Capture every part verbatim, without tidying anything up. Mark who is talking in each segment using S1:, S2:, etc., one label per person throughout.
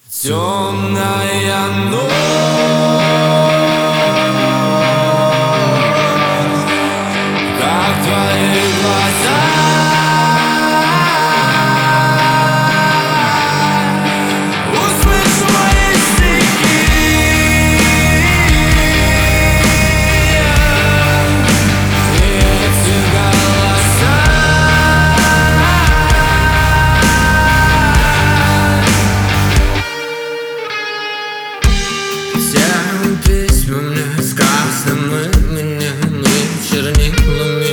S1: Темная ночь, как твои глаза, услышь мои стихи, эти голоса. Тем письмами, сказанными мне не чернилами,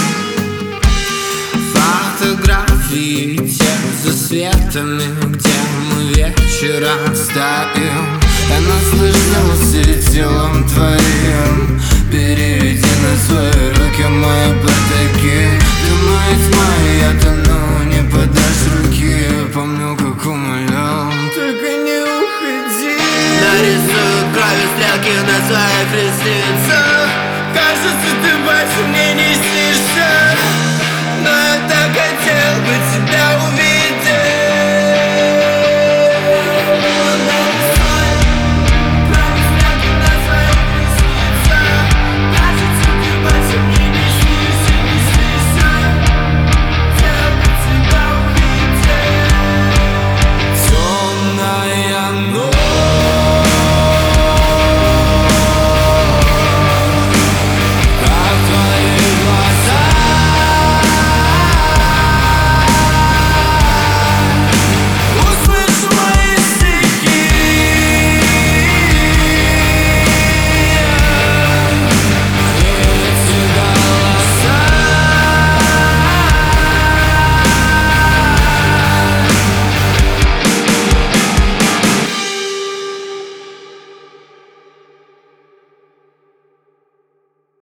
S1: фотографии тех засветами, где мы вечера стоим. Я наслышался телом твоим, переведи на свои руки мои потоки. Ты моя тьма, я тону, не подашь руки. Помню, как умолял, только не уходи.
S2: Нарисую кровью стрелки на своих ресницах.
S1: Кажется, ты больше мне не снишься,
S2: Но я так хотел бы тебя увидеть.